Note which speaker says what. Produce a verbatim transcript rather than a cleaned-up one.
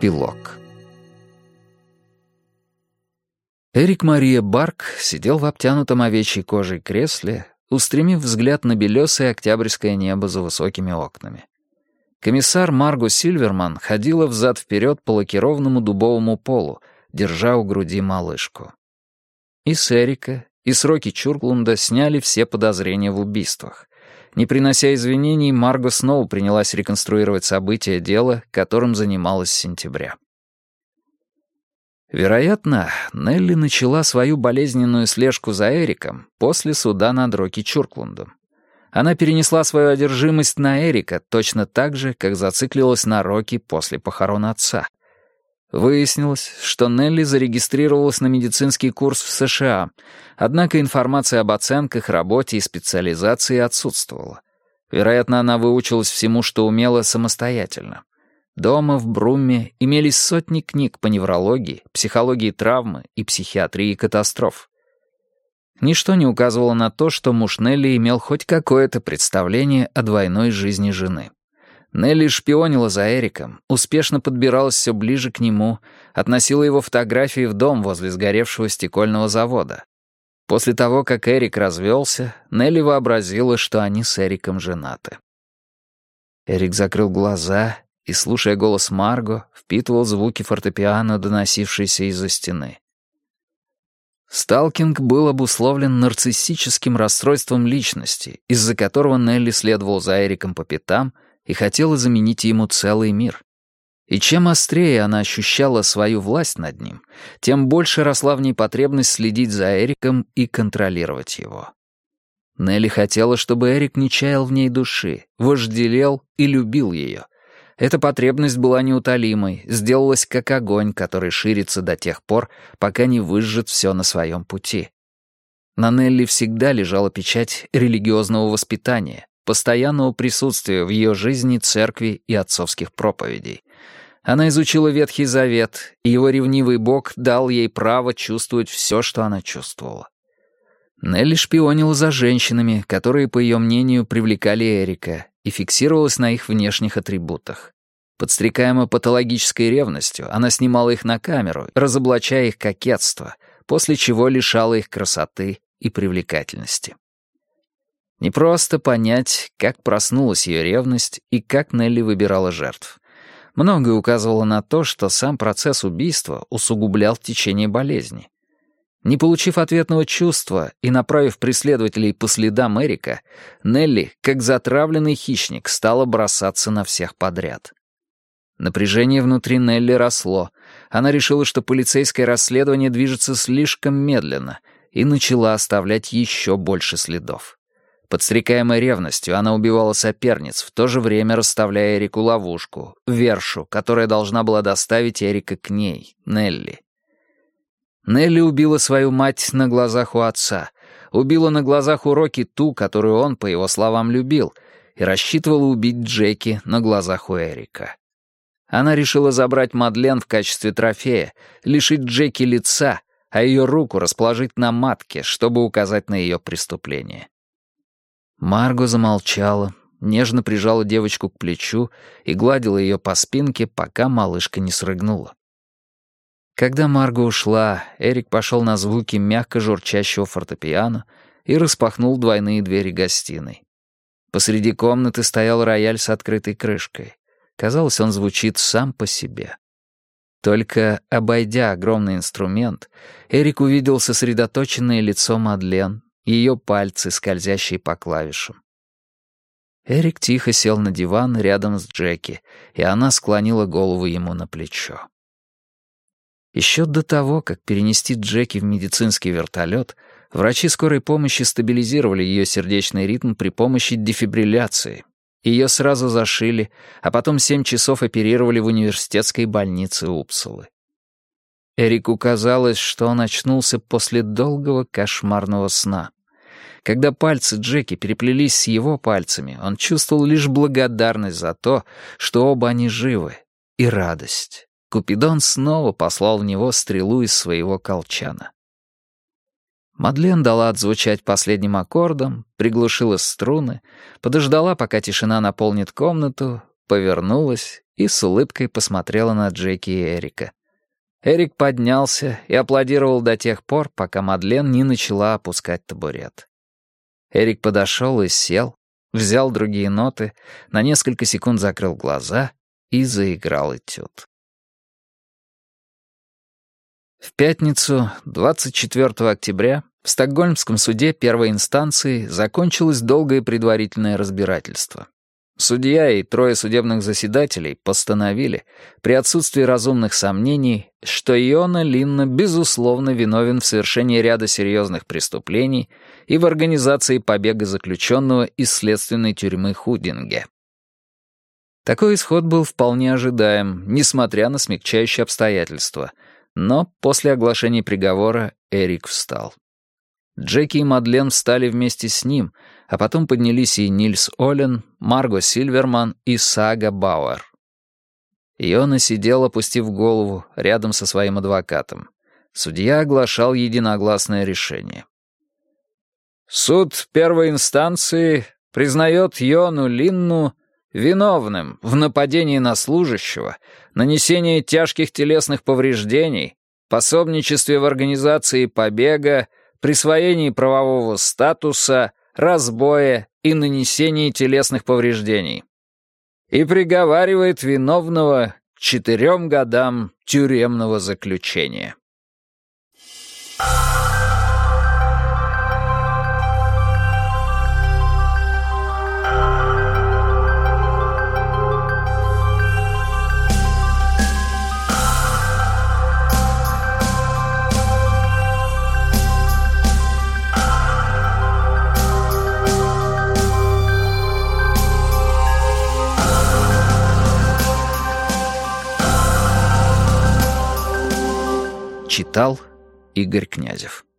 Speaker 1: Эпилог. Эрик Мария Барк сидел в обтянутом овечьей кожей кресле, устремив взгляд на белесое октябрьское небо за высокими окнами. Комиссар Марго Сильверман ходила взад-вперед по лакированному дубовому полу, держа у груди малышку. И с Эрика, и с Рокки Чурклунда сняли все подозрения в убийствах. Не принося извинений, Марго снова принялась реконструировать события дела, которым занималась с сентября. Вероятно, Нелли начала свою болезненную слежку за Эриком после суда над Рокки Чурклундом. Она перенесла свою одержимость на Эрика точно так же, как зациклилась на Рокки после похорон отца. Выяснилось, что Нелли зарегистрировалась на медицинский курс в США, однако информация об оценках, работе и специализации отсутствовала. Вероятно, она выучилась всему, что умела, самостоятельно. Дома, в Брумме, имелись сотни книг по неврологии, психологии травмы и психиатрии катастроф. Ничто не указывало на то, что муж Нелли имел хоть какое-то представление о двойной жизни жены. Нелли шпионила за Эриком, успешно подбиралась все ближе к нему, относила его фотографии в дом возле сгоревшего стекольного завода. После того, как Эрик развелся, Нелли вообразила, что они с Эриком женаты. Эрик закрыл глаза и, слушая голос Марго, впитывал звуки фортепиано, доносившиеся из-за стены. Сталкинг был обусловлен нарциссическим расстройством личности, из-за которого Нелли следовала за Эриком по пятам и хотела заменить ему целый мир. И чем острее она ощущала свою власть над ним, тем больше росла в ней потребность следить за Эриком и контролировать его. Нелли хотела, чтобы Эрик не чаял в ней души, вожделел и любил ее. Эта потребность была неутолимой, сделалась как огонь, который ширится до тех пор, пока не выжжет все на своем пути. На Нелли всегда лежала печать религиозного воспитания, постоянного присутствия в ее жизни церкви и отцовских проповедей. Она изучила Ветхий Завет, и его ревнивый Бог дал ей право чувствовать все, что она чувствовала. Нелли шпионила за женщинами, которые, по ее мнению, привлекали Эрика, и фиксировалась на их внешних атрибутах. Подстрекаемая патологической ревностью, она снимала их на камеру, разоблачая их кокетство, после чего лишала их красоты и привлекательности. Непросто понять, как проснулась ее ревность и как Нелли выбирала жертв. Многое указывало на то, что сам процесс убийства усугублял течение болезни. Не получив ответного чувства и направив преследователей по следам Эрика, Нелли, как затравленный хищник, стала бросаться на всех подряд. Напряжение внутри Нелли росло. Она решила, что полицейское расследование движется слишком медленно, и начала оставлять еще больше следов. Подстрекаемой ревностью, она убивала соперниц, в то же время расставляя Эрику ловушку, вершу, которая должна была доставить Эрика к ней, Нелли. Нелли убила свою мать на глазах у отца, убила на глазах у Рокки ту, которую он, по его словам, любил, и рассчитывала убить Джеки на глазах у Эрика. Она решила забрать Мадлен в качестве трофея, лишить Джеки лица, а ее руку расположить на матке, чтобы указать на ее преступление. Марго замолчала, нежно прижала девочку к плечу и гладила ее по спинке, пока малышка не срыгнула. Когда Марго ушла, Эрик пошел на звуки мягко журчащего фортепиано и распахнул двойные двери гостиной. Посреди комнаты стоял рояль с открытой крышкой. Казалось, он звучит сам по себе. Только обойдя огромный инструмент, Эрик увидел сосредоточенное лицо Мадлен, ее пальцы, скользящие по клавишам. Эрик тихо сел на диван рядом с Джеки, и она склонила голову ему на плечо. Еще до того, как перенести Джеки в медицинский вертолет, врачи скорой помощи стабилизировали ее сердечный ритм при помощи дефибрилляции. Ее сразу зашили, а потом семь часов оперировали в университетской больнице Упсалы. Эрику казалось, что он очнулся после долгого кошмарного сна. Когда пальцы Джеки переплелись с его пальцами, он чувствовал лишь благодарность за то, что оба они живы, и радость. Купидон снова послал в него стрелу из своего колчана. Мадлен дала отзвучать последним аккордом, приглушила струны, подождала, пока тишина наполнит комнату, повернулась и с улыбкой посмотрела на Джеки и Эрика. Эрик поднялся и аплодировал до тех пор, пока Мадлен не начала опускать табурет. Эрик подошел и сел, взял другие ноты, на несколько секунд закрыл глаза и заиграл этюд. В пятницу, двадцать четвёртого октября, в Стокгольмском суде первой инстанции закончилось долгое предварительное разбирательство. Судья и трое судебных заседателей постановили, при отсутствии разумных сомнений, что Йона Линна безусловно виновен в совершении ряда серьезных преступлений и в организации побега заключенного из следственной тюрьмы Худинге. Такой исход был вполне ожидаем, несмотря на смягчающие обстоятельства, но после оглашения приговора Эрик встал. Джеки и Мадлен встали вместе с ним, а потом поднялись и Нильс Олен, Марго Сильверман и Сага Бауэр. Йона сидел, опустив голову, рядом со своим адвокатом. Судья оглашал единогласное решение. Суд первой инстанции признает Йону Линну виновным в нападении на служащего, нанесении тяжких телесных повреждений, пособничестве в организации побега, присвоении правового статуса, разбое и нанесении телесных повреждений. И приговаривает виновного к четырем годам тюремного заключения. Читал Игорь Князев.